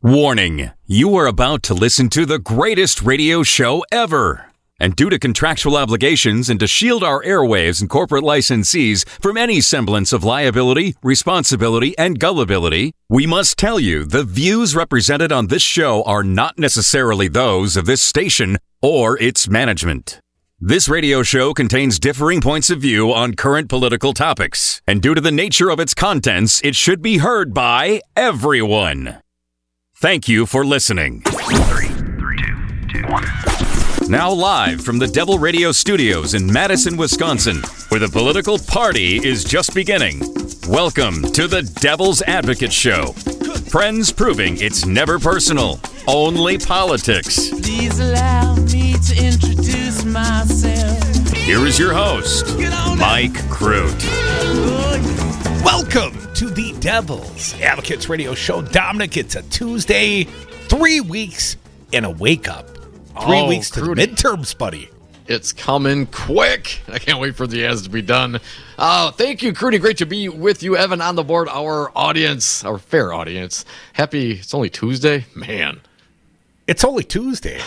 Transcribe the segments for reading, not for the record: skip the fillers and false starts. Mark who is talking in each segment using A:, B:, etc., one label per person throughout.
A: Warning, you are about to listen to the greatest radio show ever. And due to contractual obligations and to shield our airwaves and corporate licensees from any semblance of liability, responsibility, and gullibility, we must tell you the views represented on this show are not necessarily those of this station or its management. This radio show contains differing points of view on current political topics, and due to the nature of its contents, it should be heard by everyone. Thank you for listening.
B: 3, 2, 1.
A: Now live from the Devil Radio Studios in Madison, Wisconsin, where the political party is just beginning. Welcome to the Devil's Advocate Show. Friends proving it's never personal, only politics.
C: Please allow me to introduce myself.
A: Here is your host, Mike Crute.
D: Welcome to the Devil's Advocates Radio Show. Dominic, it's a Tuesday, 3 weeks and a wake-up. 3 weeks to the midterms, buddy.
E: It's coming quick. I can't wait for the ads to be done. Thank you, Crudy. Great to be with you, Evan, on the board. Our audience, our fair audience. Happy, it's only Tuesday? Man.
D: It's only Tuesday.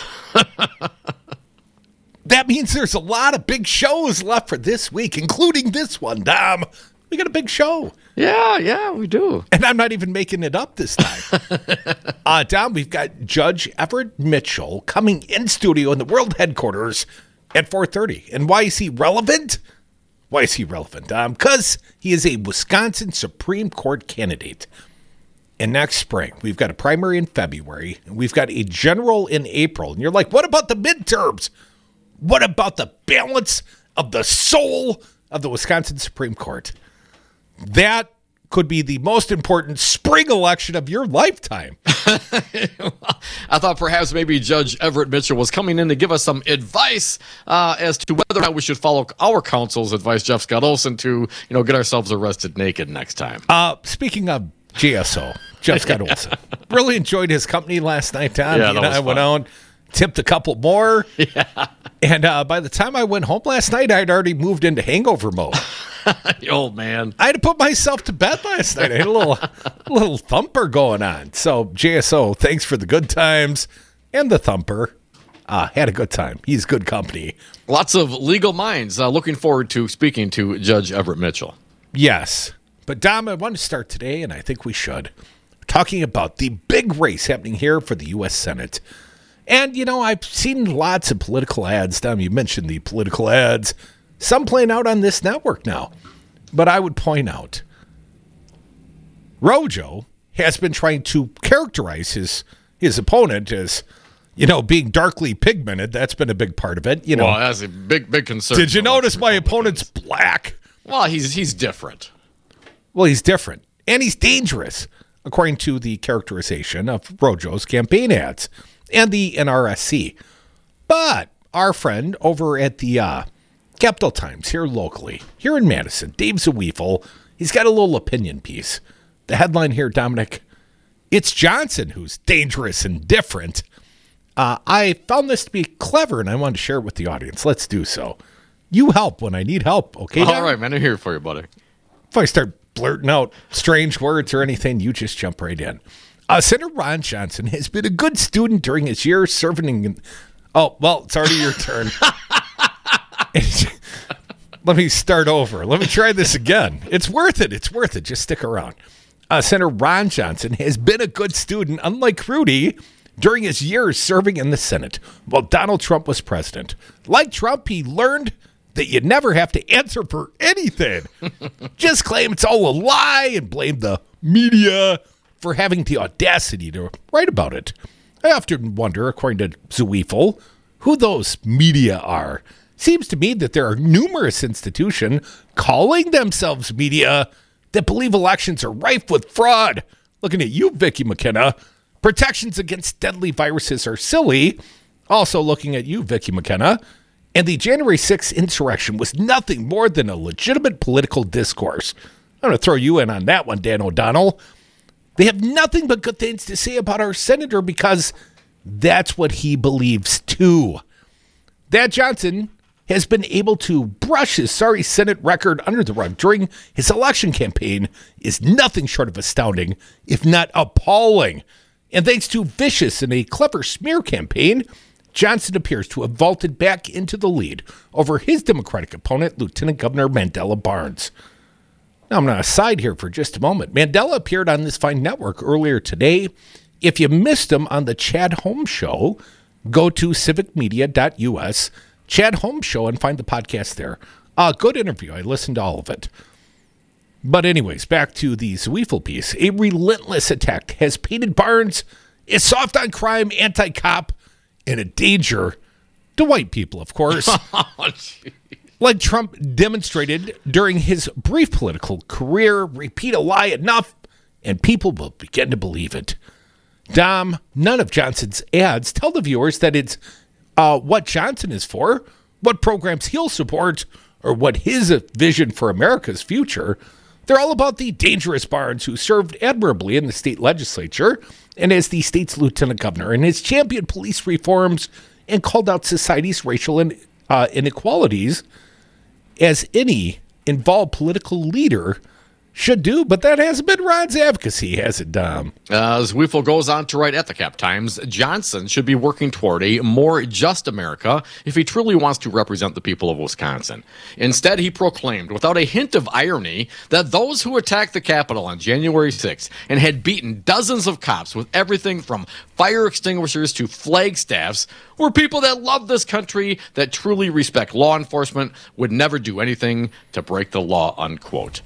D: That means there's a lot of big shows left for this week, including this one, Dom. We got a big show.
E: Yeah, we do.
D: And I'm not even making it up this time. Dom, we've got Judge Everett Mitchell coming in studio in the world headquarters at 4:30. And why is he relevant? Why is he relevant, Dom? Because he is a Wisconsin Supreme Court candidate. And next spring, we've got a primary in February, and we've got a general in April. And you're like, what about the midterms? What about the balance of the soul of the Wisconsin Supreme Court? That could be the most important spring election of your lifetime.
E: I thought perhaps maybe Judge Everett Mitchell was coming in to give us some advice as to whether or not we should follow our counsel's advice, Jeff Scott Olson, to get ourselves arrested naked next time.
D: Speaking of JSO, Jeff Scott Olson, really enjoyed his company last night, Tom.
E: Yeah,
D: he and I went out, tipped a couple more.
E: Yeah.
D: And by the time I went home last night, I'd already moved into hangover mode.
E: Old man.
D: I had to put myself to bed last night. I had a little thumper going on. So, JSO, thanks for the good times and the thumper. Had a good time. He's good company.
E: Lots of legal minds. Looking forward to speaking to Judge Everett Mitchell.
D: Yes. But, Dom, I want to start today, and I think we should, talking about the big race happening here for the U.S. Senate. And, I've seen lots of political ads. Dom, you mentioned the political ads. Some playing out on this network now. But I would point out, Rojo has been trying to characterize his opponent as, being darkly pigmented. That's been a big part of it.
E: Well, that's a big concern.
D: Did you notice my opponent's black?
E: Well, he's different.
D: Well, he's different. And he's dangerous, according to the characterization of Rojo's campaign ads and the NRSC. But our friend over at the Capital Times here locally, here in Madison, Dave Zawiefel, he's got a little opinion piece. The headline here, Dominic, it's Johnson who's dangerous and different. I found this to be clever, and I wanted to share it with the audience. Let's do so. You help when I need help, okay?
E: All right, man, I'm here for you, buddy.
D: If I start blurting out strange words or anything, you just jump right in. Senator Ron Johnson has been a good student during his years serving in... Oh, well, it's already your turn. Let me start over. Let me try this again. It's worth it. It's worth it. Just stick around. Senator Ron Johnson has been a good student, unlike Rudy, during his years serving in the Senate while Donald Trump was president. Like Trump, he learned that you never have to answer for anything. Just claim it's all a lie and blame the media for having the audacity to write about it. I often wonder, according to Zawiefel, who those media are. Seems to me that there are numerous institutions calling themselves media that believe elections are rife with fraud. Looking at you, Vicky McKenna. Protections against deadly viruses are silly. Also looking at you, Vicky McKenna. And the January 6th insurrection was nothing more than a legitimate political discourse. I'm going to throw you in on that one, Dan O'Donnell. They have nothing but good things to say about our senator because that's what he believes too. That Johnson has been able to brush his sorry Senate record under the rug during his election campaign is nothing short of astounding, if not appalling. And thanks to vicious and a clever smear campaign, Johnson appears to have vaulted back into the lead over his Democratic opponent, Lieutenant Governor Mandela Barnes. Now, I'm going to aside here for just a moment. Mandela appeared on this fine network earlier today. If you missed him on the Chad Holmes Show, go to civicmedia.us, Chad Holmes Show, and find the podcast there. Good interview. I listened to all of it. But anyways, back to the Zweifel piece. A relentless attack has painted Barnes as soft on crime, anti-cop, and a danger to white people, of course. Like Trump demonstrated during his brief political career, repeat a lie enough, and people will begin to believe it. Dom, none of Johnson's ads tell the viewers that it's what Johnson is for, what programs he'll support, or what his vision for America's future. They're all about the dangerous Barnes, who served admirably in the state legislature and as the state's lieutenant governor, and has championed police reforms and called out society's racial inequalities as any involved political leader should do. But that hasn't been Ron's advocacy, has it, Dom?
E: Zweifel goes on to write at the Cap Times, Johnson should be working toward a more just America if he truly wants to represent the people of Wisconsin. Instead, he proclaimed, without a hint of irony, that those who attacked the Capitol on January 6th and had beaten dozens of cops with everything from fire extinguishers to flagstaffs were people that love this country, that truly respect law enforcement, would never do anything to break the law, unquote.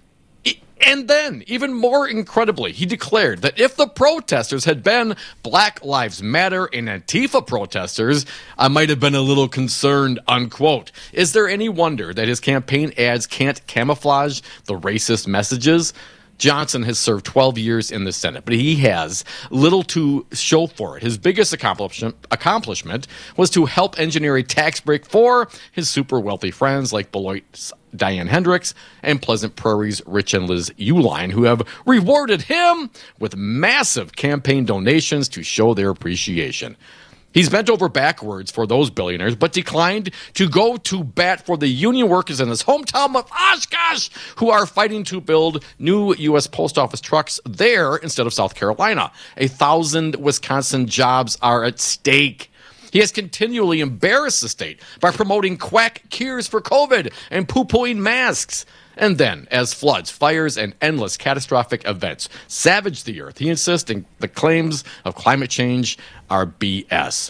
E: And then, even more incredibly, he declared that if the protesters had been Black Lives Matter and Antifa protesters, I might have been a little concerned, unquote. Is there any wonder that his campaign ads can't camouflage the racist messages? Johnson has served 12 years in the Senate, but he has little to show for it. His biggest accomplishment was to help engineer a tax break for his super wealthy friends like Beloit's Diane Hendricks and Pleasant Prairie's Rich and Liz Uline, who have rewarded him with massive campaign donations to show their appreciation. He's bent over backwards for those billionaires, but declined to go to bat for the union workers in his hometown of Oshkosh, who are fighting to build new U.S. post office trucks there instead of South Carolina. 1,000 Wisconsin jobs are at stake. He has continually embarrassed the state by promoting quack cures for COVID and poo-pooing masks. And then, as floods, fires, and endless catastrophic events savage the earth, he insists the claims of climate change are BS.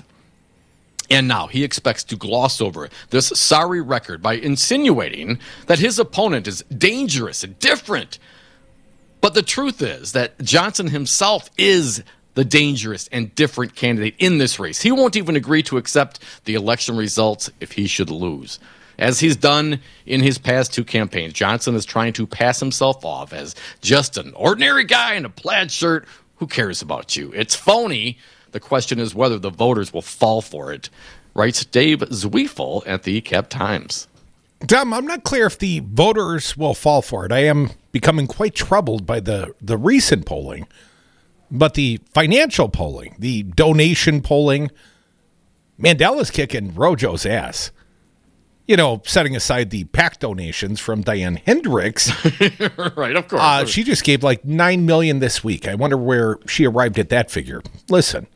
E: And now he expects to gloss over this sorry record by insinuating that his opponent is dangerous and different. But the truth is that Johnson himself is the dangerous and different candidate in this race. He won't even agree to accept the election results if he should lose. As he's done in his past two campaigns, Johnson is trying to pass himself off as just an ordinary guy in a plaid shirt. Who cares about you? It's phony. The question is whether the voters will fall for it, writes Dave Zweifel at the Cap Times.
D: Dom, I'm not clear if the voters will fall for it. I am becoming quite troubled by the recent polling. But the financial polling, the donation polling, Mandela's kicking Rojo's ass. You know, setting aside the PAC donations from Diane Hendricks.
E: Right, of course.
D: She just gave like $9 million this week. I wonder where she arrived at that figure. Listen,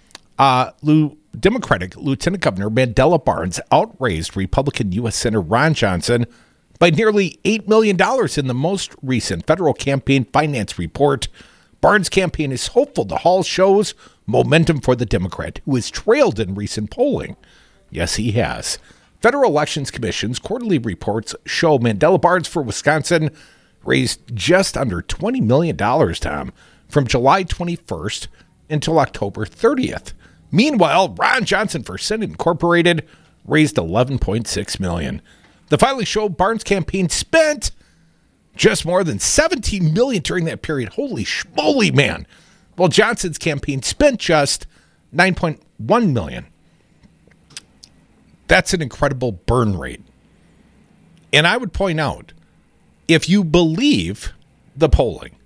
D: Democratic Lieutenant Governor Mandela Barnes outraised Republican U.S. Senator Ron Johnson by nearly $8 million in the most recent federal campaign finance report. Barnes' campaign is hopeful the haul shows momentum for the Democrat, who has trailed in recent polling. Yes, he has. Federal Elections Commission's quarterly reports show Mandela Barnes for Wisconsin raised just under $20 million, Tom, from July 21st until October 30th. Meanwhile, Ron Johnson for Senate Incorporated raised $11.6 million. The filings show Barnes' campaign spent just more than $17 million during that period. Holy schmoly, man. While Johnson's campaign spent just $9.1 million. That's an incredible burn rate. And I would point out, if you believe the polling,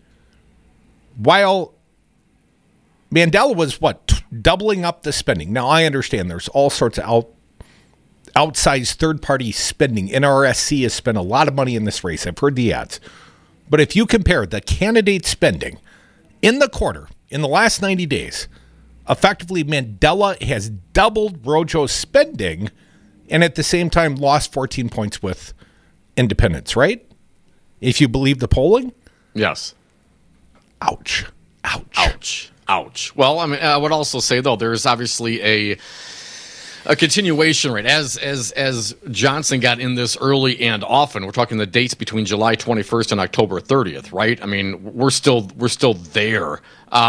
D: while Mandela was, doubling up the spending. Now, I understand there's all sorts of outsized third-party spending. NRSC has spent a lot of money in this race. I've heard the ads. But if you compare the candidate spending in the quarter in the last 90 days. Effectively, Mandela has doubled Rojo's spending and at the same time lost 14 points with independents, right? If you believe the polling?
E: Yes.
D: Ouch. Ouch.
E: Ouch. Ouch. Well, I mean, I would also say, though, there's obviously a continuation rate. As Johnson got in this early and often, we're talking the dates between July 21st and October 30th, right? I mean, we're still there.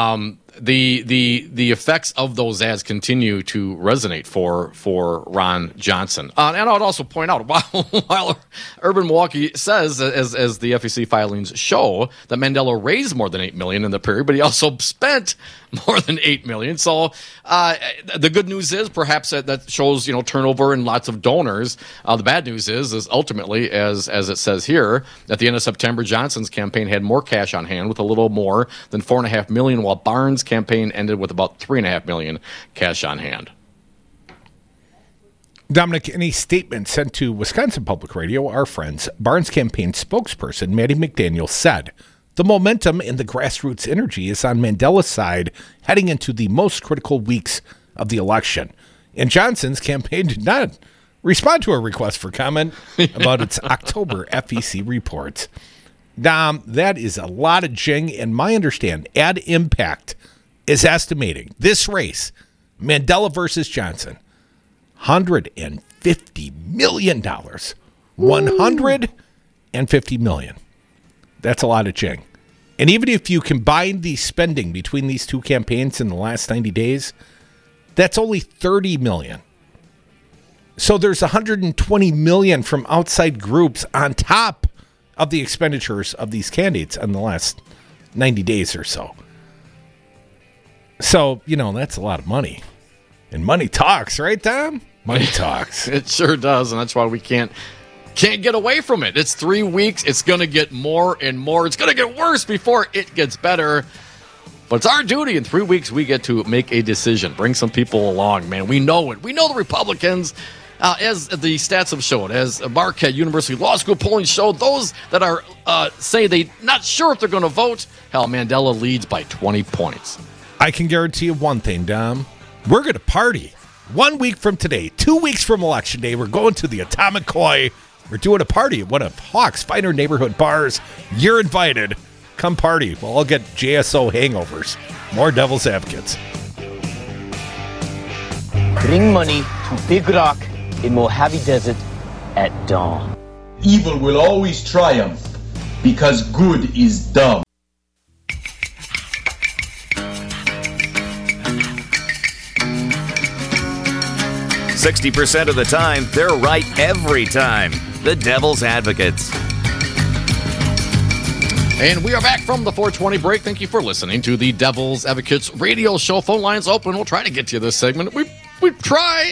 E: The effects of those ads continue to resonate for Ron Johnson. And I would also point out, while Urban Milwaukee says, as the FEC filings show, that Mandela raised more than $8 million in the period, but he also spent more than $8 million. So the good news is perhaps that shows turnover and lots of donors. The bad news is ultimately, as it says here, at the end of September, Johnson's campaign had more cash on hand with a little more than $4.5 million, while Barnes' campaign ended with about $3.5 million cash on hand.
D: Dominic, in a statement sent to Wisconsin Public Radio, our friends, Barnes' campaign spokesperson Maddie McDaniel said, "The momentum and the grassroots energy is on Mandela's side heading into the most critical weeks of the election." And Johnson's campaign did not respond to a request for comment about its October FEC reports. Dom, that is a lot of jing, and my understanding, Ad Impact is estimating this race, Mandela versus Johnson, $150 million. $150 million. That's a lot of jing. And even if you combine the spending between these two campaigns in the last 90 days, that's only $30 million. So there's $120 million from outside groups on top of the expenditures of these candidates in the last 90 days or so. So, that's a lot of money. And money talks, right, Tom? Money talks.
E: It sure does, and that's why we can't get away from it. It's 3 weeks. It's going to get more and more. It's going to get worse before it gets better. But it's our duty. In 3 weeks, we get to make a decision. Bring some people along, man. We know it. We know the Republicans, as the stats have shown, as Marquette University Law School polling showed, those that are say they're not sure if they're going to vote, hell, Mandela leads by 20 points.
D: I can guarantee you one thing, Dom. We're going to party. 1 week from today, 2 weeks from Election Day, we're going to the Atomic Koi. We're doing a party at one of Hawk's finer neighborhood bars. You're invited. Come party. We'll all get JSO hangovers. More Devil's Advocates.
F: Bring money to Big Rock in Mojave Desert at dawn.
G: Evil will always triumph because good is dumb.
H: %60 of the time, they're right every time. The Devil's Advocates.
E: And we are back from the 420 break. Thank you for listening to the Devil's Advocates radio show. Phone lines open. We'll try to get to you this segment. We try.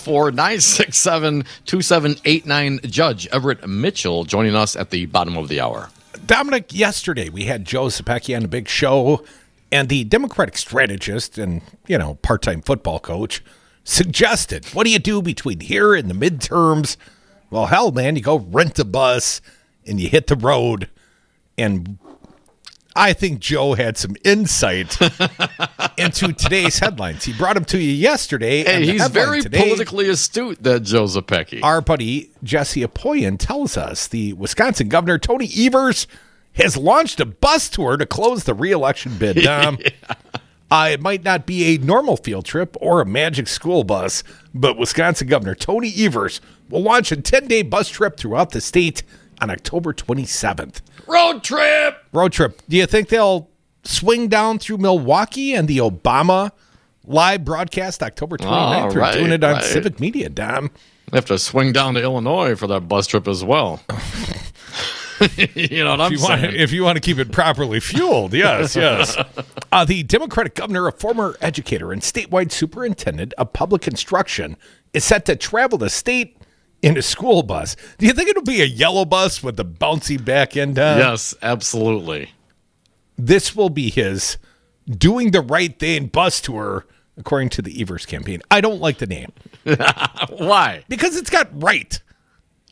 E: 844-967-2789. Judge Everett Mitchell joining us at the bottom of the hour.
D: Dominic, yesterday we had Joe Zepecki on the big show, and the Democratic strategist and, part-time football coach suggested, what do you do between here and the midterms? Well, hell, man, you go rent a bus and you hit the road. And I think Joe had some insight into today's headlines. He brought them to you yesterday.
E: Hey, he's very politically astute, that Joe Zepecki.
D: Our buddy Jesse Apoyan tells us the Wisconsin Governor Tony Evers has launched a bus tour to close the re-election bid. Yeah. It might not be a normal field trip or a magic school bus, but Wisconsin Governor Tony Evers will launch a 10-day bus trip throughout the state on October 27th.
E: Road trip!
D: Do you think they'll swing down through Milwaukee and the Obama live broadcast October 29th? They're doing it on Civic Media, Dom.
E: They have to swing down to Illinois for that bus trip as well. You know what I'm saying?
D: If you want to keep it properly fueled, yes. The Democratic governor, a former educator and statewide superintendent of public instruction, is set to travel the state in a school bus. Do you think it'll be a yellow bus with the bouncy back end?
E: Yes, absolutely.
D: This will be his doing the right thing bus tour, according to the Evers campaign. I don't like the name.
E: Why?
D: Because it's got right.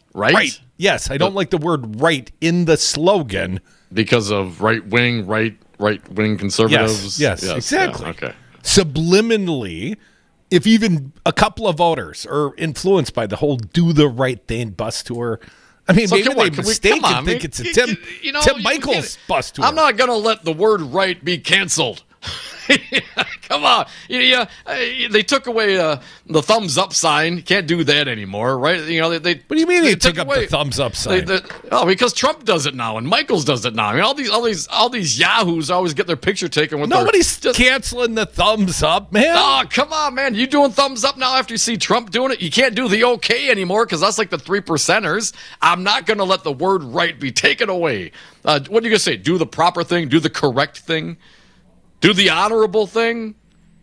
E: Right?
D: Yes, I don't like the word right in the slogan.
E: Because of right wing, right right-wing conservatives.
D: Yes, exactly.
E: Yeah, okay.
D: Subliminally, if even a couple of voters are influenced by the whole "Do the Right Thing" bus tour, I mean,
E: So
D: maybe
E: come on,
D: they
E: can we-
D: mistake
E: come on,
D: and think
E: man.
D: it's a Tim Michaels bus tour.
E: I'm not going to let the word right be canceled. Come on. They took away the thumbs up sign. You can't do that anymore, right?
D: What do you mean they took up the thumbs up sign?
E: Because Trump does it now and Michaels does it now. I mean, all these yahoos always get their picture taken with
D: Nobody's
E: their,
D: canceling the thumbs up, man.
E: Oh, come on, man. You doing thumbs up now after you see Trump doing it? You can't do the okay anymore because that's like the 3%ers. I'm not going to let the word right be taken away. What are you going to say? Do the proper thing? Do the correct thing? Do the honorable thing?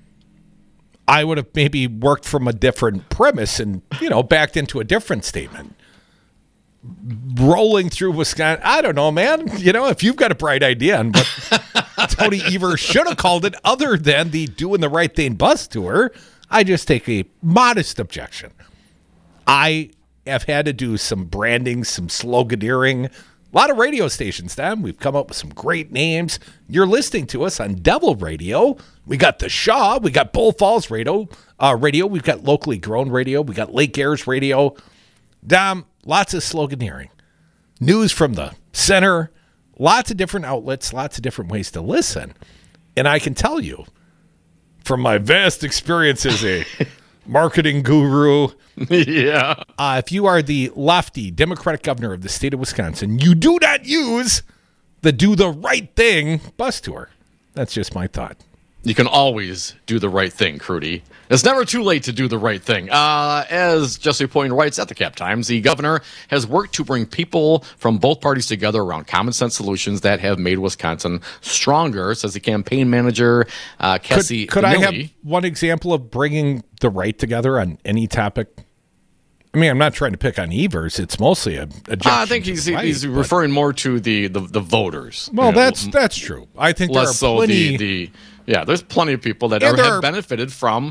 D: I would have maybe worked from a different premise and, backed into a different statement. Rolling through Wisconsin, I don't know, man. If you've got a bright idea on what Tony Evers should have called it other than the Doing the Right Thing bus tour, I just take a modest objection. I have had to do some branding, some sloganeering. A lot of radio stations, Dan. We've come up with some great names. You're listening to us on Devil Radio. We got the Shaw. We got Bull Falls Radio. We've got locally grown radio. We got Lake Airs Radio. Dom, lots of sloganeering. News from the center. Lots of different outlets. Lots of different ways to listen. And I can tell you, from my vast experience as a marketing guru,
E: yeah.
D: If you are the lefty Democratic governor of the state of Wisconsin, you do not use the Do the Right Thing bus tour. That's just my thought.
E: You can always do the right thing, Crudy. It's never too late to do the right thing. As Jesse Poyne writes at the Cap Times, the governor has worked to bring people from both parties together around common sense solutions that have made Wisconsin stronger, says the campaign manager, Cassie
D: Could I
E: Finelli.
D: have one example of bringing the right together on any topic? I mean, I'm not trying to pick on Evers. It's mostly a
E: I think he's referring more to the voters.
D: Well, that's true. I think there are plenty.
E: There's plenty of people that have benefited from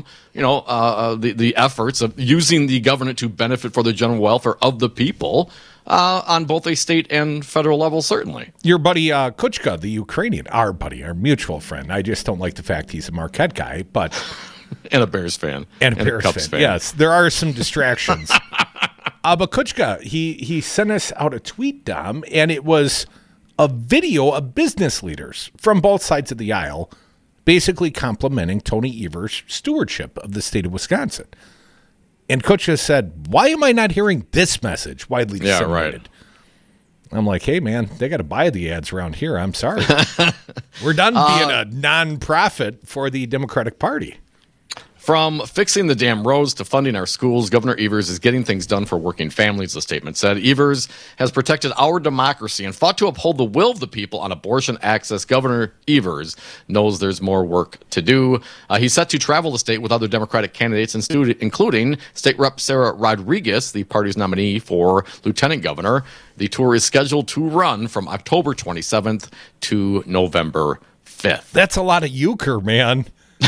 E: the efforts of using the government to benefit for the general welfare of the people on both a state and federal level. Certainly,
D: your buddy Kuchka, the Ukrainian, our mutual friend. I just don't like the fact he's a Marquette guy, but.
E: And a Bears fan.
D: And a Bears fan. Yes, there are some distractions. But Kuchka, he sent us out a tweet, Dom, and it was a video of business leaders from both sides of the aisle basically complimenting Tony Evers' stewardship of the state of Wisconsin. And Kuchka said, why am I not hearing this message widely disseminated? Right. I'm like, hey, man, they got to buy the ads around here. I'm sorry. We're done being a nonprofit for the Democratic Party.
E: From fixing the damn roads to funding our schools, Governor Evers is getting things done for working families, the statement said. Evers has protected our democracy and fought to uphold the will of the people on abortion access. Governor Evers knows there's more work to do. He's set to travel the state with other Democratic candidates, including State Rep. Sarah Rodriguez, the party's nominee for lieutenant governor. The tour is scheduled to run from October 27th to November 5th.
D: That's a lot of euchre, man.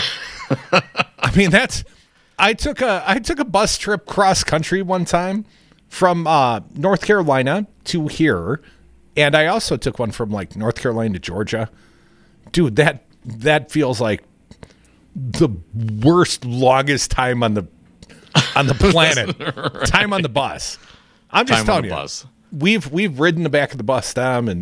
D: I mean, I took a bus trip cross country one time from North Carolina to here, and I also took one from like North Carolina to Georgia. Dude, that feels like the worst, longest time on the planet. Right. Time on the bus. I'm just telling you. Bus. We've ridden the back of the bus, Tom, and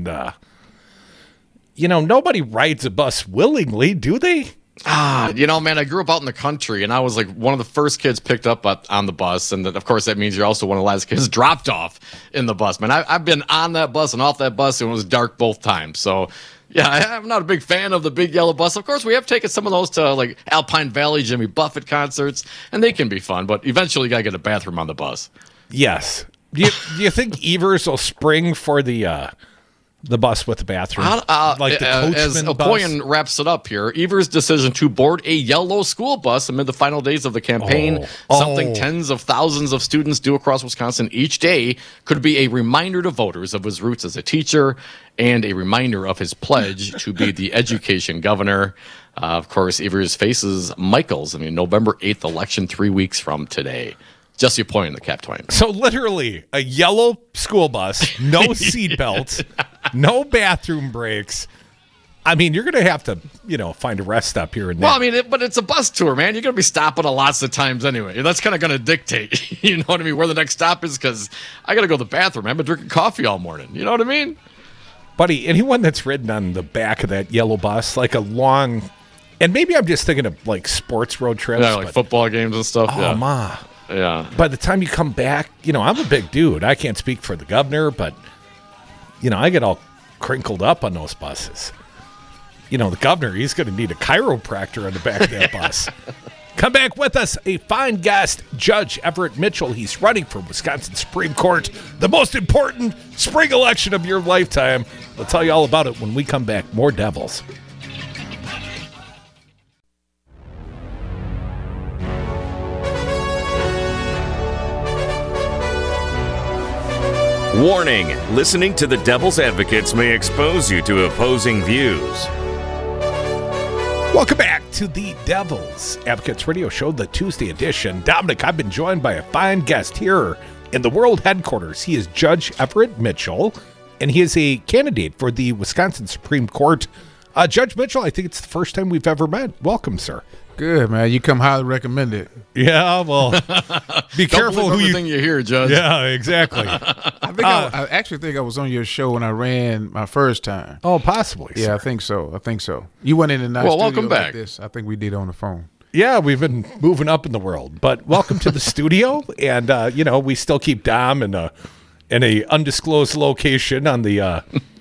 D: nobody rides a bus willingly, do they?
E: Man, I grew up out in the country, and I was like one of the first kids picked up on the bus, and of course that means you're also one of the last kids dropped off in the bus. Man, I've been on that bus and off that bus, and it was dark both times. So, yeah, I'm not a big fan of the big yellow bus. Of course, we have taken some of those to like Alpine Valley, Jimmy Buffett concerts, and they can be fun, but eventually you got to get a bathroom on the bus.
D: Yes. Do you think Evers will spring for the bus with the bathroom?
E: Like the as Poyne wraps it up here, Evers' decision to board a yellow school bus amid the final days of the campaign, something tens of thousands of students do across Wisconsin each day, could be a reminder to voters of his roots as a teacher and a reminder of his pledge to be the education governor. Of course, Evers faces Michaels in the November 8th election 3 weeks from today. Jesse Poyne, the Cap Times.
D: So literally a yellow school bus, no seatbelts, no bathroom breaks. I mean, you're going to have to, find a rest stop here and there.
E: Well, I mean, but it's a bus tour, man. You're going to be stopping a lots of times anyway. That's kind of going to dictate, you know what I mean, where the next stop is, because I got to go to the bathroom. I've been drinking coffee all morning. You know what I mean?
D: Buddy, anyone that's ridden on the back of that yellow bus, like a long, and maybe I'm just thinking of like sports road trips.
E: Yeah, like football games and stuff.
D: Oh, ma.
E: Yeah.
D: By the time you come back, I'm a big dude. I can't speak for the governor, but, I get all crinkled up on those buses. The governor, he's going to need a chiropractor on the back of that bus. Come back with us, a fine guest, Judge Everett Mitchell. He's running for Wisconsin Supreme Court, the most important spring election of your lifetime. We'll tell you all about it when we come back. More Devils.
H: Warning, listening to the Devil's Advocates may expose you to opposing views.
D: Welcome back to the Devil's Advocates Radio Show, the Tuesday edition. Dominic, I've been joined by a fine guest here in the world headquarters. He is Judge Everett Mitchell, and he is a candidate for the Wisconsin Supreme Court. Judge Mitchell, I think it's the first time we've ever met. Welcome, sir.
I: Good, man. You come highly recommended.
D: Yeah, well, be careful who
E: everything you hear, Judge.
D: Yeah, exactly.
I: I actually think I was on your show when I ran my first time.
D: Oh, possibly.
I: Yeah,
D: sir.
I: I think so. You went in a nice studio
E: welcome back.
I: like this. I think we did on the phone.
D: Yeah, we've been moving up in the world, but welcome to the studio. And we still keep Dom in a undisclosed location on the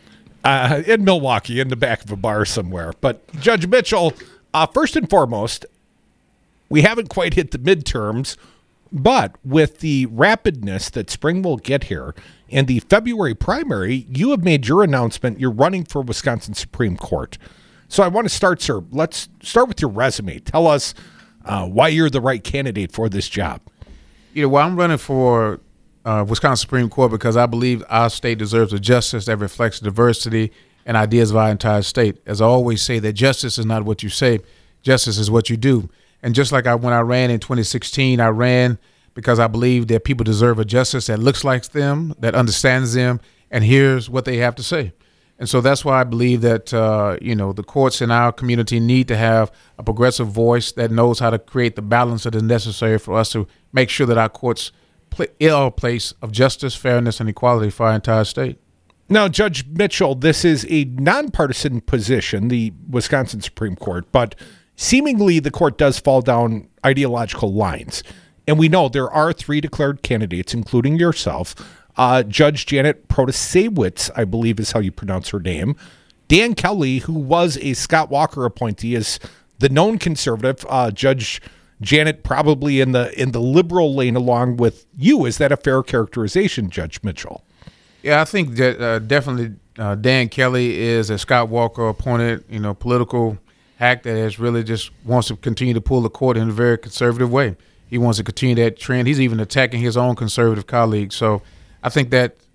D: in Milwaukee, in the back of a bar somewhere. But Judge Mitchell, first and foremost, we haven't quite hit the midterms, but with the rapidness that spring will get here and the February primary, you have made your announcement. You're running for Wisconsin Supreme Court. So I want to start, sir. Let's start with your resume. Tell us why you're the right candidate for this job.
I: I'm running for Wisconsin Supreme Court because I believe our state deserves a justice that reflects the diversity and ideas of our entire state. As I always say, that justice is not what you say, justice is what you do. And just like when I ran in 2016, I ran because I believe that people deserve a justice that looks like them, that understands them, and hears what they have to say. And so that's why I believe that, the courts in our community need to have a progressive voice that knows how to create the balance that is necessary for us to make sure that our courts play a place of justice, fairness, and equality for our entire state.
D: Now, Judge Mitchell, this is a nonpartisan position, the Wisconsin Supreme Court, but seemingly the court does fall down ideological lines. And we know there are 3 declared candidates, including yourself. Judge Janet Protasiewicz, I believe is how you pronounce her name. Dan Kelly, who was a Scott Walker appointee, is the known conservative. Judge Janet probably in the liberal lane along with you. Is that a fair characterization, Judge Mitchell?
I: Yeah, I think that definitely Dan Kelly is a Scott Walker appointed, political hack that has really just wants to continue to pull the court in a very conservative way. He wants to continue that trend. He's even attacking his own conservative colleagues. So I think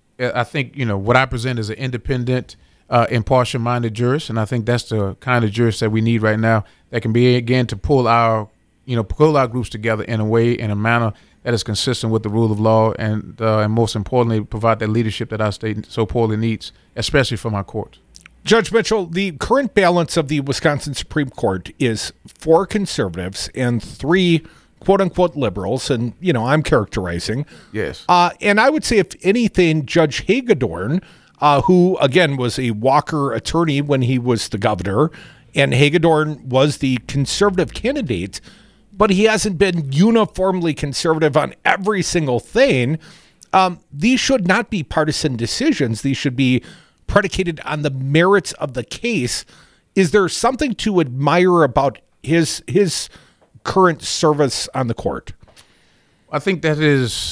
I: what I present is an independent, impartial-minded jurist, and I think that's the kind of jurist that we need right now that can be, again, to pull our groups together in a manner that is consistent with the rule of law and most importantly, provide that leadership that our state so poorly needs, especially from our courts.
D: Judge Mitchell, the current balance of the Wisconsin Supreme Court is 4 conservatives and 3 quote-unquote liberals, and, I'm characterizing.
I: Yes.
D: And I would say, if anything, Judge Hagedorn, who, again, was a Walker attorney when he was the governor, and Hagedorn was the conservative candidate, but he hasn't been uniformly conservative on every single thing. These should not be partisan decisions. These should be predicated on the merits of the case. Is there something to admire about his current service on the court?
I: I think that's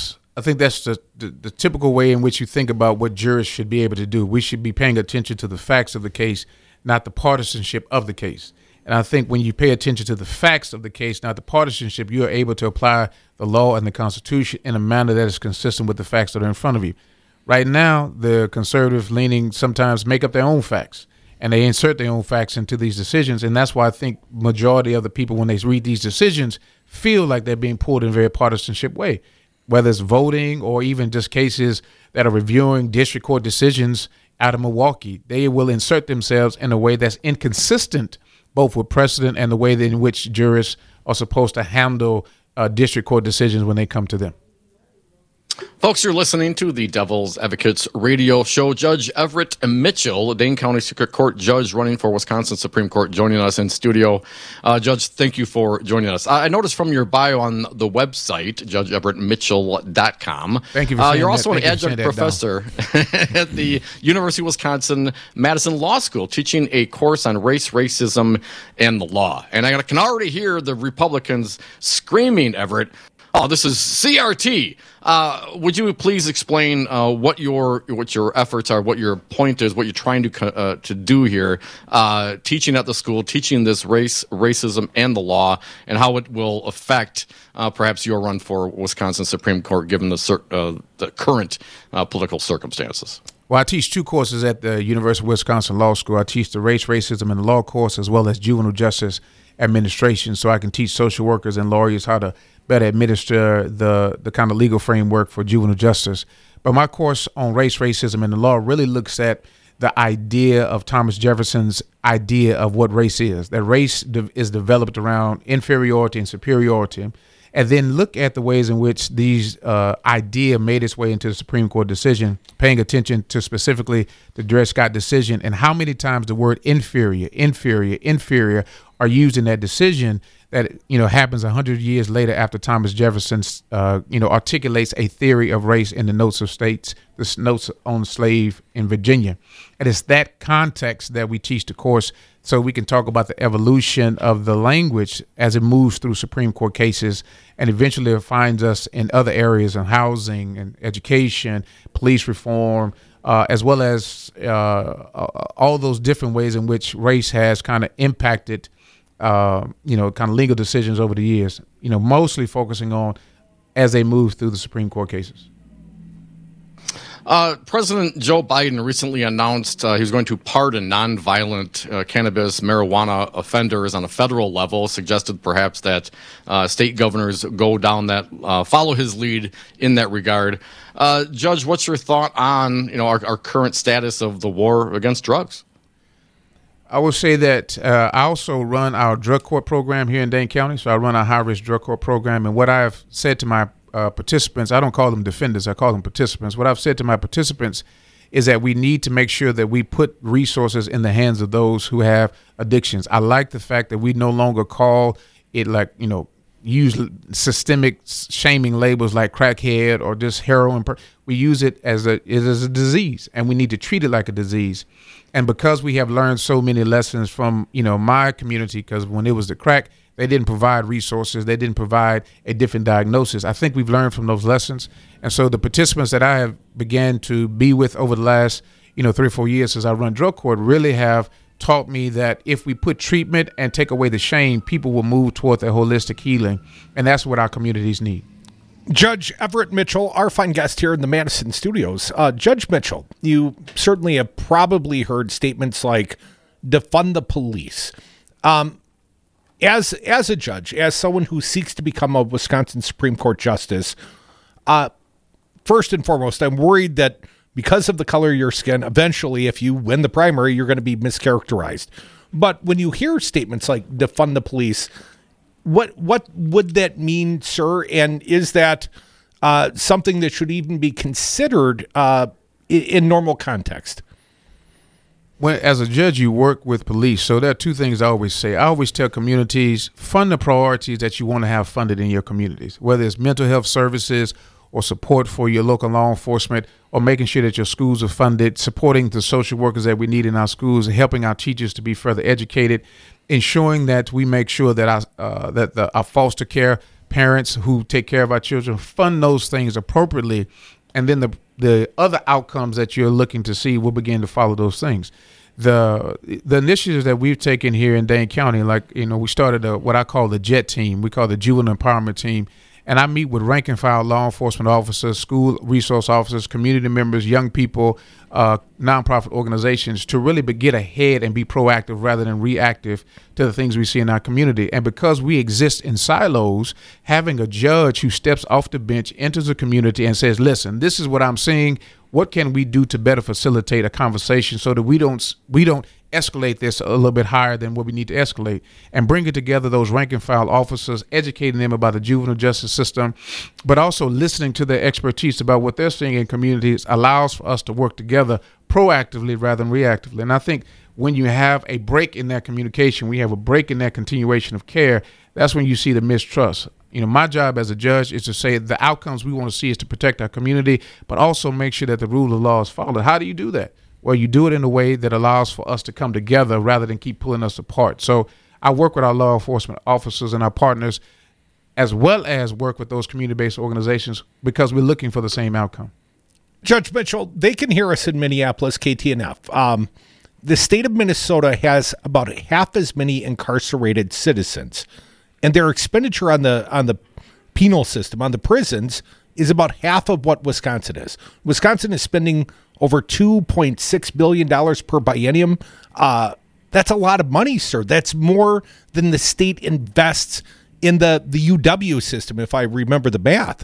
I: the typical way in which you think about what jurists should be able to do. We should be paying attention to the facts of the case, not the partisanship of the case. And I think when you pay attention to the facts of the case, not the partisanship, you are able to apply the law and the Constitution in a manner that is consistent with the facts that are in front of you. Right now, the conservative leaning sometimes make up their own facts, and they insert their own facts into these decisions. And that's why I think majority of the people, when they read these decisions, feel like they're being pulled in a very partisanship way, whether it's voting or even just cases that are reviewing district court decisions out of Milwaukee. They will insert themselves in a way that's inconsistent both with precedent and the way in which jurists are supposed to handle district court decisions when they come to them.
E: Folks, you're listening to the Devil's Advocates radio show. Judge Everett Mitchell, a Dane County Circuit Court judge running for Wisconsin Supreme Court, joining us in studio. Judge, thank you for joining us. I noticed from your bio on the website, judgeeverettmitchell.com,
I: thank you for saying
E: you're also
I: that.
E: an adjunct professor at the University of Wisconsin Madison Law School, teaching a course on race, racism, and the law. And I can already hear the Republicans screaming, Everett, "Oh, this is CRT." Would you please explain what your efforts are, what your point is, what you're trying to do here, teaching at the school, teaching this race, racism, and the law, and how it will affect perhaps your run for Wisconsin Supreme Court, given the current political circumstances?
I: Well, I teach two courses at the University of Wisconsin Law School. I teach the race, racism, and the law course, as well as juvenile justice administration, so I can teach social workers and lawyers how to better administer the kind of legal framework for juvenile justice. But my course on race, racism, and the law really looks at the idea of Thomas Jefferson's idea of what race is. That race is developed around inferiority and superiority, and then look at the ways in which these idea made its way into the Supreme Court decision, paying attention to specifically the Dred Scott decision and how many times the word inferior are used in that decision that, happens 100 years later after Thomas Jefferson, articulates a theory of race in the Notes of States, the Notes on Slave in Virginia. And it's that context that we teach the course so we can talk about the evolution of the language as it moves through Supreme Court cases, and eventually it finds us in other areas in housing and education, police reform, as well as all those different ways in which race has kind of impacted kind of legal decisions over the years, mostly focusing on as they move through the Supreme Court cases.
E: President Joe Biden recently announced he was going to pardon nonviolent cannabis marijuana offenders on a federal level, suggested perhaps that state governors go down that, follow his lead in that regard. Judge, what's your thought on our current status of the war against drugs?
I: I will say that I also run our drug court program here in Dane County. So I run our high-risk drug court program. And what I've said to my participants, I don't call them defendants, I call them participants. What I've said to my participants is that we need to make sure that we put resources in the hands of those who have addictions. I like the fact that we no longer call it use systemic shaming labels like crackhead or just heroin. We use it as a disease, and we need to treat it like a disease. And because we have learned so many lessons from, my community, because when it was the crack, they didn't provide resources. They didn't provide a different diagnosis. I think we've learned from those lessons. And so the participants that I have began to be with over the last, 3 or 4 years as I run drug court really have taught me that if we put treatment and take away the shame, people will move toward their holistic healing. And that's what our communities need.
D: Judge Everett Mitchell, our fine guest here in the Madison studios. Judge Mitchell, you certainly have probably heard statements like defund the police. As a judge, as someone who seeks to become a Wisconsin Supreme Court justice, first and foremost, I'm worried that because of the color of your skin, eventually, if you win the primary, you're going to be mischaracterized. But when you hear statements like defund the police, what would that mean, sir? And is that something that should even be considered in normal context?
I: When, as a judge, you work with police. So there are two things I always say. I always tell communities, fund the priorities that you want to have funded in your communities, whether it's mental health services or support for your local law enforcement, or making sure that your schools are funded, supporting the social workers that we need in our schools, helping our teachers to be further educated, ensuring that we make sure that our foster care parents who take care of our children fund those things appropriately, and then the other outcomes that you're looking to see will begin to follow those things. The initiatives that we've taken here in Dane County, we started what I call the JET team. We call the Juvenile Empowerment Team. And I meet with rank and file law enforcement officers, school resource officers, community members, young people, nonprofit organizations to really get ahead and be proactive rather than reactive to the things we see in our community. And because we exist in silos, having a judge who steps off the bench, enters the community and says, listen, this is what I'm seeing. What can we do to better facilitate a conversation so that we don't escalate this a little bit higher than what we need to escalate, and bringing together those rank and file officers, educating them about the juvenile justice system, but also listening to their expertise about what they're seeing in communities allows for us to work together proactively rather than reactively. And I think when you have a break in that communication, we have a break in that continuation of care, that's when you see the mistrust. You know, my job as a judge is to say the outcomes we want to see is to protect our community, but also make sure that the rule of law is followed. How do you do that? Well, you do it in a way that allows for us to come together rather than keep pulling us apart. So I work with our law enforcement officers and our partners, as well as work with those community-based organizations, because we're looking for the same outcome.
D: Judge Mitchell, they can hear us in Minneapolis, KTNF. The state of Minnesota has about half as many incarcerated citizens, and their expenditure on the penal system, on the prisons, is about half of what Wisconsin is. Wisconsin is spending over $2.6 billion per biennium. That's a lot of money, sir. That's more than the state invests in the UW system, if I remember the math.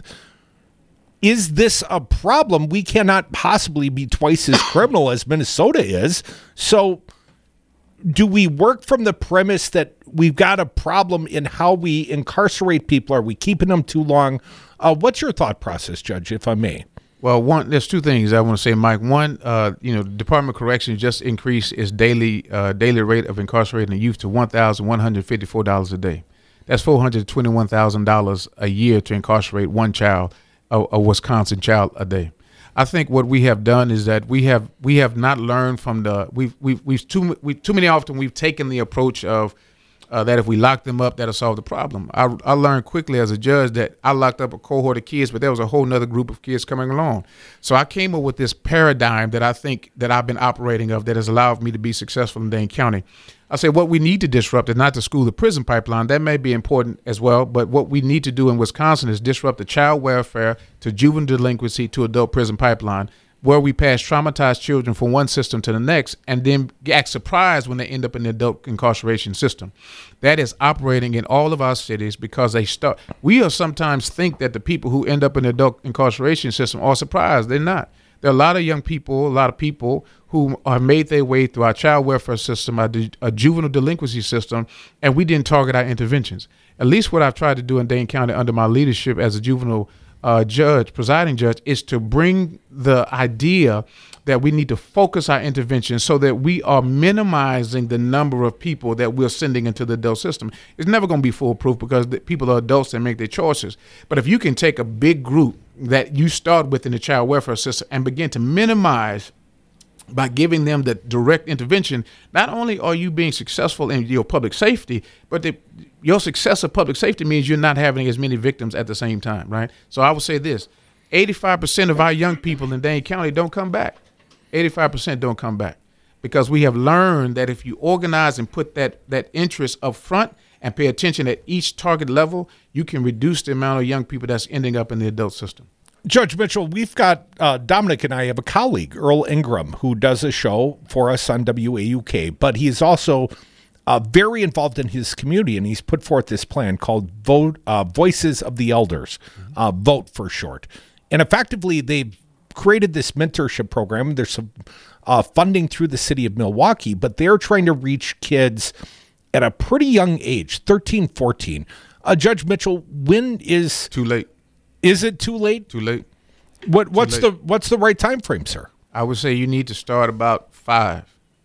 D: Is this a problem? We cannot possibly be twice as criminal as Minnesota is. So do we work from the premise that we've got a problem in how we incarcerate people? Are we keeping them too long? What's your thought process, Judge, if I may?
I: Well, there's two things I want to say, Mike. One, Department of Corrections just increased its daily rate of incarcerating youth to $1,154 a day. That's $421,000 a year to incarcerate one child, a Wisconsin child, a day. I think what we have done is that we have not learned from too many often we've taken the approach of that if we lock them up, that'll solve the problem. I learned quickly as a judge that I locked up a cohort of kids, but there was a whole nother group of kids coming along. So I came up with this paradigm that I think that I've been operating of that has allowed me to be successful in Dane County. I say what we need to disrupt is not the school to prison pipeline. That may be important as well, but what we need to do in Wisconsin is disrupt the child welfare to juvenile delinquency to adult prison pipeline, where we pass traumatized children from one system to the next and then act surprised when they end up in the adult incarceration system. That is operating in all of our cities because we sometimes think that the people who end up in the adult incarceration system are surprised. They're not. There are a lot of young people, a lot of people who have made their way through our child welfare system, our juvenile delinquency system, and we didn't target our interventions. At least what I've tried to do in Dane County under my leadership as a juvenile presiding judge, is to bring the idea that we need to focus our intervention so that we are minimizing the number of people that we're sending into the adult system. It's never going to be foolproof because people are adults and make their choices. But if you can take a big group that you start with in the child welfare system and begin to minimize by giving them the direct intervention, not only are you being successful in your public safety, but your success of public safety means you're not having as many victims at the same time, right? So I would say this, 85% of our young people in Dane County don't come back. 85% don't come back because we have learned that if you organize and put that interest up front and pay attention at each target level, you can reduce the amount of young people that's ending up in the adult system.
D: Judge Mitchell, we've got Dominic and I have a colleague, Earl Ingram, who does a show for us on WAUK, but he's also very involved in his community, and he's put forth this plan called Voices of the Elders, VOTE for short. And effectively, they've created this mentorship program. There's some funding through the city of Milwaukee, but they're trying to reach kids at a pretty young age, 13, 14. Judge Mitchell, when is...
I: Too late.
D: Is it too late?
I: Too late.
D: What's the right time frame, sir?
I: I would say you need to start about 5.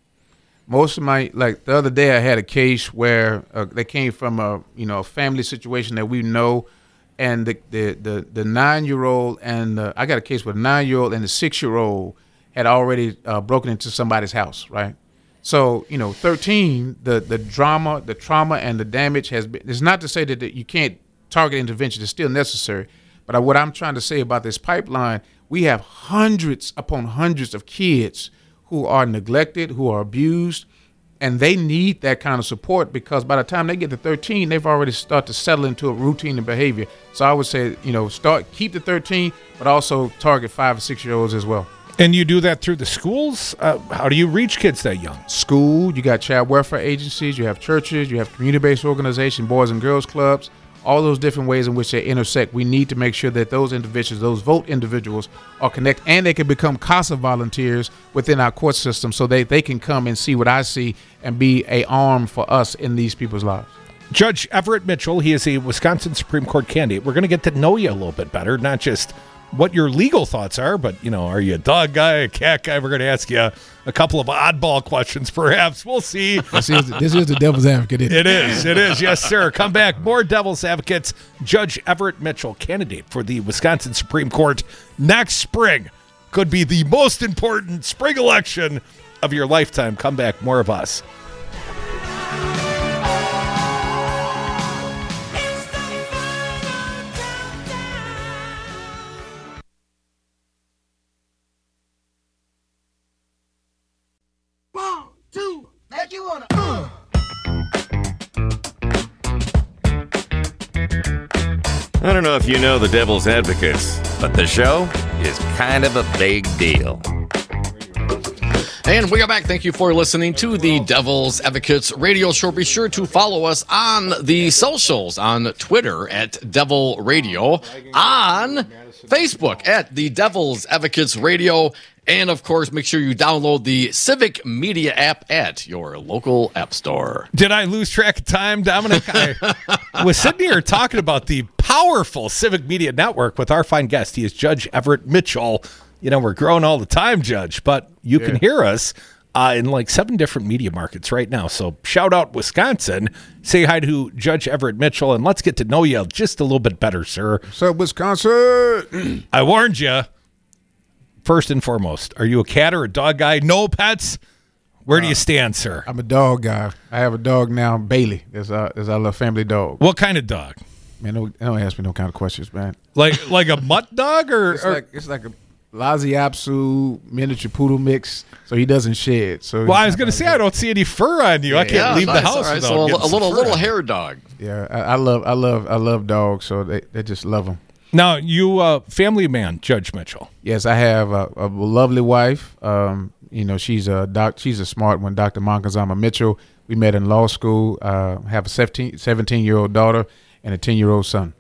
I: Most of the other day I had a case where they came from a family situation that we know, and the 9-year-old and I got a case with a 9-year-old and a 6-year-old had already broken into somebody's house, right? So 13, the trauma and the damage has been. It's not to say that you can't target intervention; it's still necessary. But what I'm trying to say about this pipeline, we have hundreds upon hundreds of kids who are neglected, who are abused, And they need that kind of support because by the time they get to 13, they've already started to settle into a routine and behavior. So I would say, keep the 13, but also target 5 or 6 year olds as well.
D: And you do that through the schools? How do you reach kids that young?
I: School, you got child welfare agencies, you have churches, you have community-based organizations, boys and girls clubs, all those different ways in which they intersect. We need to make sure that those individuals, those vote individuals, are connected, and they can become CASA volunteers within our court system so they can come and see what I see and be an arm for us in these people's lives.
D: Judge Everett Mitchell, he is a Wisconsin Supreme Court candidate. We're going to get to know you a little bit better, not just what your legal thoughts are, but, are you a dog guy, a cat guy? We're going to ask you a couple of oddball questions, perhaps. We'll see.
I: This is the Devil's Advocate.
D: It is. Yes, sir. Come back. More Devil's Advocates. Judge Everett Mitchell, candidate for the Wisconsin Supreme Court next spring. Could be the most important spring election of your lifetime. Come back. More of us.
H: I don't know if you know the Devil's Advocates, but the show is kind of a big deal.
E: And we are back. Thank you for listening to the Devil's Advocates radio show. Be sure to follow us on the socials, on Twitter at Devil Radio, on Facebook at the Devil's Advocates Radio, and of course, make sure you download the Civic Media app at your local app store.
D: Did I lose track of time, Dominic? I was sitting here talking about the powerful Civic Media Network with our fine guest. He is Judge Everett Mitchell. We're growing all the time, Judge, but you can hear us in like 7 different media markets right now. So shout out Wisconsin. Say hi to Judge Everett Mitchell, and let's get to know you just a little bit better, sir.
I: What's up, Wisconsin?
D: I warned you. First and foremost, are you a cat or a dog guy? No pets? Where do you stand, sir?
I: I'm a dog guy. I have a dog now, Bailey. It's our little family dog.
D: What kind of dog?
I: Man, don't ask me no kind of questions, man.
D: Like a mutt dog or
I: it's like a Lhasa Apso miniature poodle mix, so he doesn't shed. So
D: I was going to say I don't see any fur on you. I can't leave the house
E: right.
D: without
E: so
D: getting
E: a little hair dog.
I: Yeah, I love dogs, so they just love them.
D: Now, you family man, Judge Mitchell.
I: Yes, I have a lovely wife. She's a smart one, Dr. Monkazama Mitchell. We met in law school. Have a 17-year-old daughter and a 10-year-old son.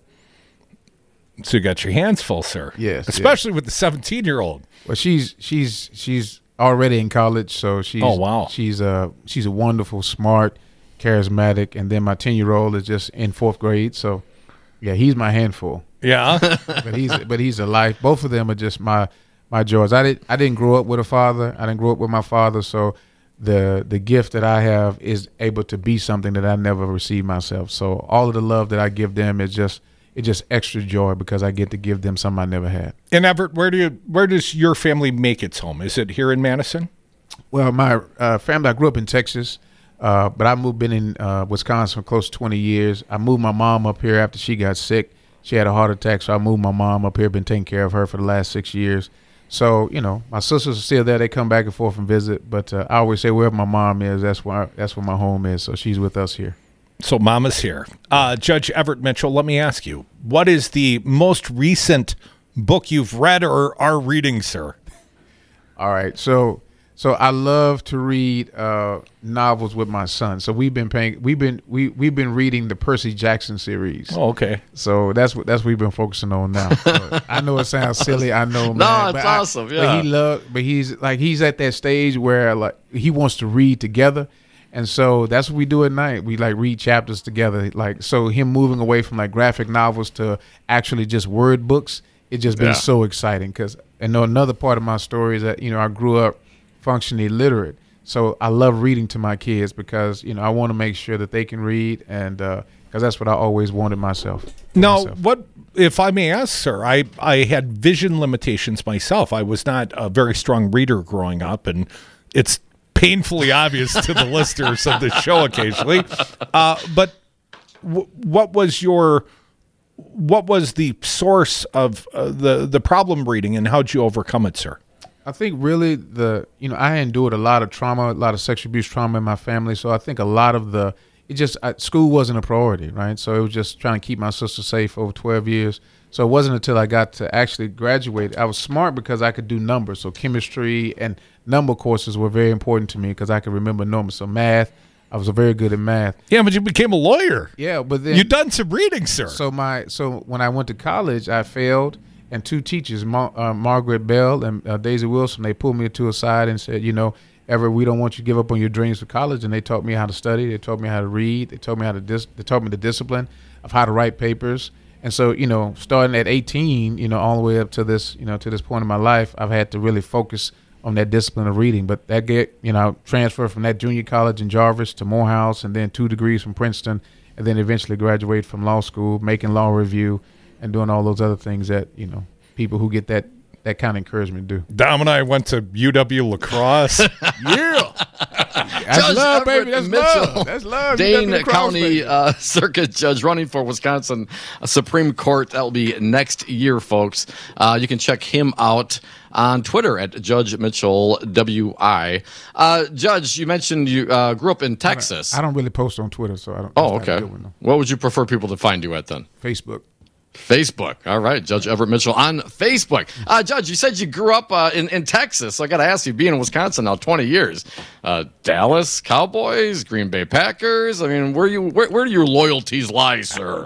D: So you got your hands full, sir.
I: Yes,
D: especially with the 17-year-old.
I: Well, she's already in college, so she's she's a wonderful, smart, charismatic, and then my 10-year-old is just in 4th grade. So yeah, he's my handful.
D: Yeah,
I: but he's a life. Both of them are just my joys. I didn't grow up with a father. I didn't grow up with my father, so the gift that I have is able to be something that I never received myself. So all of the love that I give them is just extra joy because I get to give them something I never had.
D: And Everett, where does your family make its home? Is it here in Madison?
I: Well, my family, I grew up in Texas, but I been in Wisconsin for close to 20 years. I moved my mom up here after she got sick. She had a heart attack, so I moved my mom up here, been taking care of her for the last 6 years. So, my sisters are still there. They come back and forth and visit, but I always say wherever my mom is, that's where my home is, so she's with us here.
D: So Mama's here. Judge Everett Mitchell, let me ask you, what is the most recent book you've read or are reading, sir?
I: All right. So I love to read novels with my son. So we've been reading the Percy Jackson series.
D: Oh, okay.
I: So that's what we've been focusing on now. So I know it sounds silly. I know, man.
E: No, it's awesome. Yeah.
I: But he's at that stage where he wants to read together. And so that's what we do at night. We read chapters together. So him moving away from graphic novels to actually just word books, it's just been so exciting. Because another part of my story is that I grew up functionally illiterate. So I love reading to my kids because I want to make sure that they can read, and because that's what I always wanted myself.
D: Now, what if I may ask, sir? I had vision limitations myself. I was not a very strong reader growing up, and it's painfully obvious to the listeners of the show occasionally. But what was the source of the problem reading, and how'd you overcome it, sir?
I: I think really I endured a lot of trauma, a lot of sexual abuse trauma in my family. So I think a lot of school wasn't a priority, right? So it was just trying to keep my sister safe over 12 years. So it wasn't until I got to actually graduate. I was smart because I could do numbers. So chemistry and number courses were very important to me because I could remember numbers. So math, I was very good at math.
D: Yeah, but you became a lawyer.
I: Yeah, but then
D: you done some reading, sir.
I: So when I went to college, I failed, and two teachers, Margaret Bell and Daisy Wilson, they pulled me to a side and said, Everett, we don't want you to give up on your dreams for college. And they taught me how to study. They taught me how to read. They taught me the discipline of how to write papers. And so, starting at 18, all the way up to this, to this point in my life, I've had to really focus on that discipline of reading. But that transfer from that junior college in Jarvis to Morehouse, and then 2 degrees from Princeton, and then eventually graduate from law school, making law review, and doing all those other things that, people who get that kind of encouragement do.
D: Dom and I went to UW lacrosse.
I: Yeah. That's love, baby. That's love. That's love.
E: Dane County Circuit Judge running for Wisconsin Supreme Court. That'll be next year, folks. You can check him out on Twitter at Judge Mitchell WI. Judge, you mentioned you grew up in Texas.
I: I don't really post on Twitter, so I don't.
E: Oh, okay. What would you prefer people to find you at then?
I: Facebook.
E: All right, Judge Everett Mitchell on Facebook. Judge, you said you grew up in Texas. So I got to ask you, being in Wisconsin now 20 years, Dallas Cowboys, Green Bay Packers. I mean, where do your loyalties lie, sir?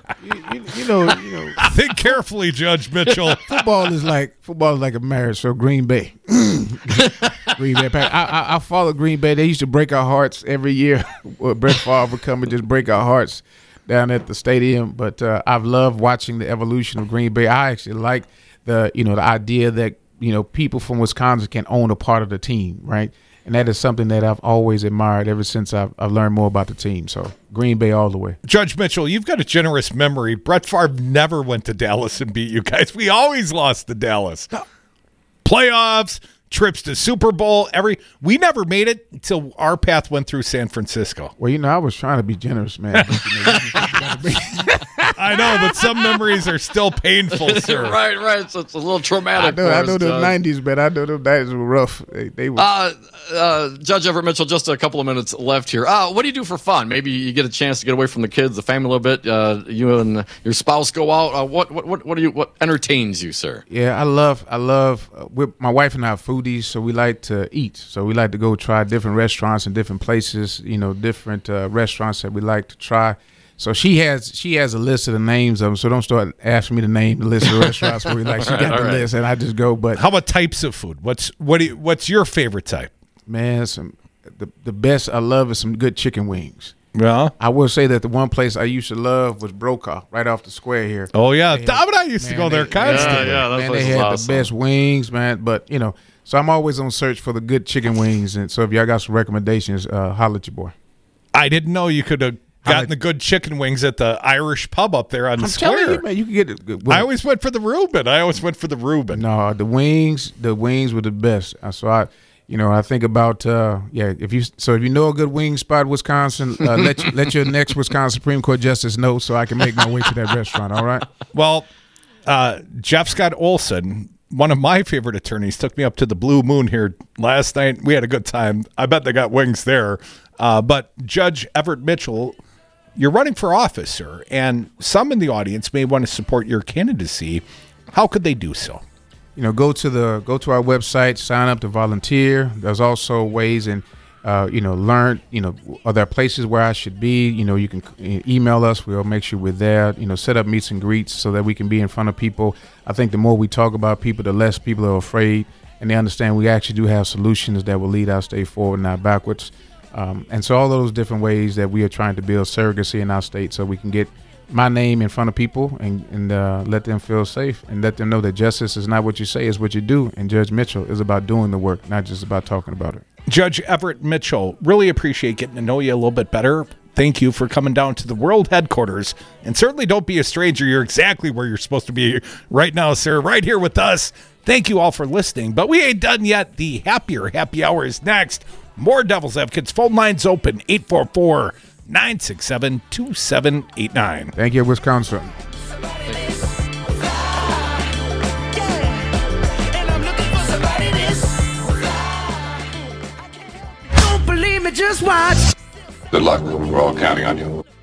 D: Think carefully, Judge Mitchell.
I: Football is like a marriage. So Green Bay, Green Bay Packers. I follow Green Bay. They used to break our hearts every year. Brett Favre would come and just break our hearts down at the stadium, but I've loved watching the evolution of Green Bay. I actually like the idea that people from Wisconsin can own a part of the team, right? And that is something that I've always admired ever since I've learned more about the team. So Green Bay all the way.
D: Judge Mitchell, you've got a generous memory. Brett Favre never went to Dallas and beat you guys. We always lost to Dallas. Playoffs, trips to Super Bowl, we never made it until our path went through San Francisco.
I: Well, I was trying to be generous, man.
D: I know, but some memories are still painful, sir.
E: Right. So it's a little traumatic.
I: I know the 90s, man. I know the 90s were rough. They were.
E: Judge Everett Mitchell, just a couple of minutes left here. What do you do for fun? Maybe you get a chance to get away from the kids, the family a little bit. You and your spouse go out. What entertains you, sir?
I: Yeah, I love. My wife and I are foodies, so we like to eat. So we like to go try different restaurants in different places. Different restaurants that we like to try. So she has a list of the names of them. So don't start asking me to name the list of the restaurants where we like. She got the list, and I just go. But
D: how about types of food? What's your favorite type?
I: Man, the best I love is some good chicken wings.
D: Yeah,
I: I will say that the one place I used to love was Brokaw, right off the square here.
D: Oh yeah, Dom and I used to go there constantly.
E: Yeah,
I: they had awesome. The best wings, man. But so I'm always on search for the good chicken wings, and so if y'all got some recommendations, holler at your boy.
D: I didn't know you could have gotten the good chicken wings at the Irish pub up there on the square.
I: I'm telling you, man, you can get it good.
D: I always went for the Reuben.
I: No, the wings were the best. So I think about if you know a good wing spot in Wisconsin, let your next Wisconsin Supreme Court justice know so I can make my way to that restaurant. All right.
D: Well, Jeff Scott Olson, one of my favorite attorneys, took me up to the Blue Moon here last night. We had a good time. I bet they got wings there. But Judge Everett Mitchell, you're running for office, sir, and some in the audience may want to support your candidacy. How could they do so?
I: Go to our website, sign up to volunteer. There's also ways and learn. Are there places where I should be? You can email us. We'll make sure we're there. Set up meets and greets so that we can be in front of people. I think the more we talk about people, the less people are afraid, and they understand we actually do have solutions that will lead our state forward, not backwards. And so all those different ways that we are trying to build surrogacy in our state so we can get my name in front of people and let them feel safe and let them know that justice is not what you say, it's what you do. And Judge Mitchell is about doing the work, not just about talking about it.
D: Judge Everett Mitchell, really appreciate getting to know you a little bit better. Thank you for coming down to the world headquarters. And certainly don't be a stranger. You're exactly where you're supposed to be right now, sir, right here with us. Thank you all for listening. But we ain't done yet. The happier happy hour is next. More Devil's Advocates. Phone lines open, 844-967-2789.
I: Thank you, Wisconsin.
C: me just watch.
J: Good luck. We're all counting on you.